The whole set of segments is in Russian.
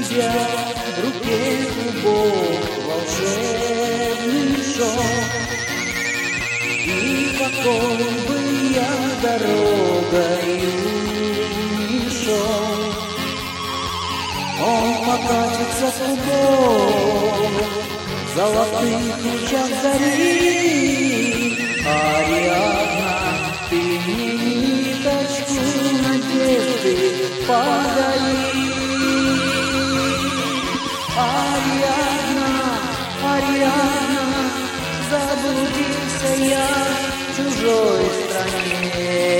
тебя в руке клубок волшебный шел. И какой бы я дорогою ни шел, он покатится клубок в золотых лучах зари. Ариадна, ты мне ниточку надежды подари. Ариадна, Ариадна, заблудился я в чужой стране.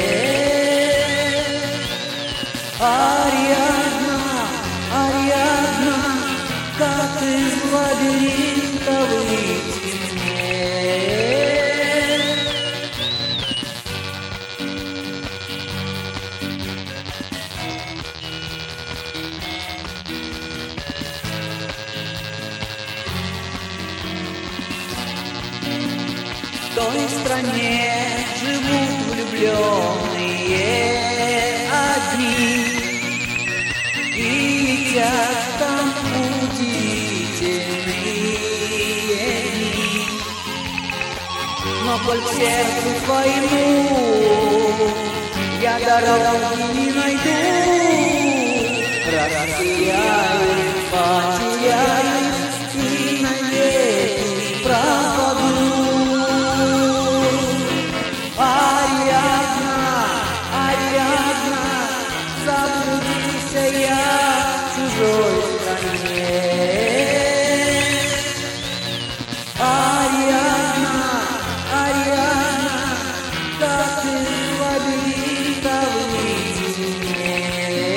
Ариадна, Ариадна, как из лабиринта выйти мне? В той стране живут влюбленные одни, и летят там удивительные дни. Но коль к сердцу твоему я дороги не найду, растеряюсь, потеряюсь и навеки пропаду. Заблудился я в чужой стране. Ариадна, Ариадна, как из лабиринта выйти мне?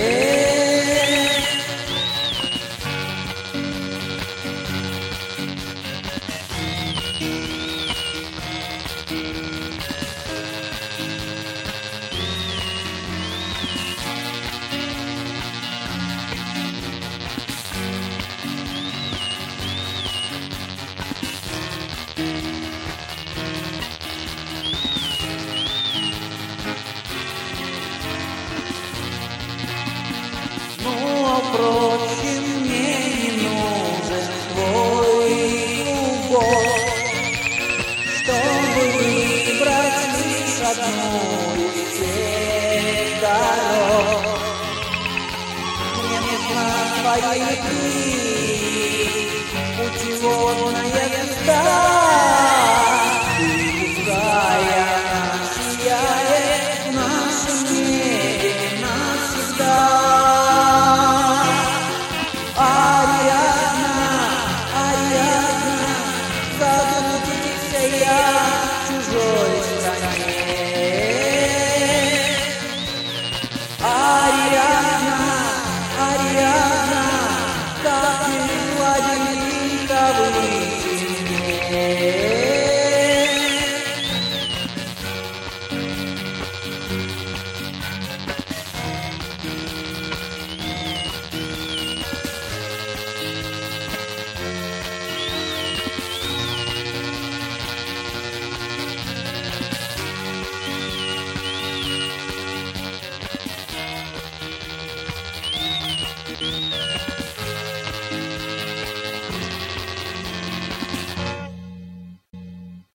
Впрочем, мне не нужен твой любовь, чтобы выбрать лишь одну из всех дорог. Мне нужна твоя любви, путеводная звезда.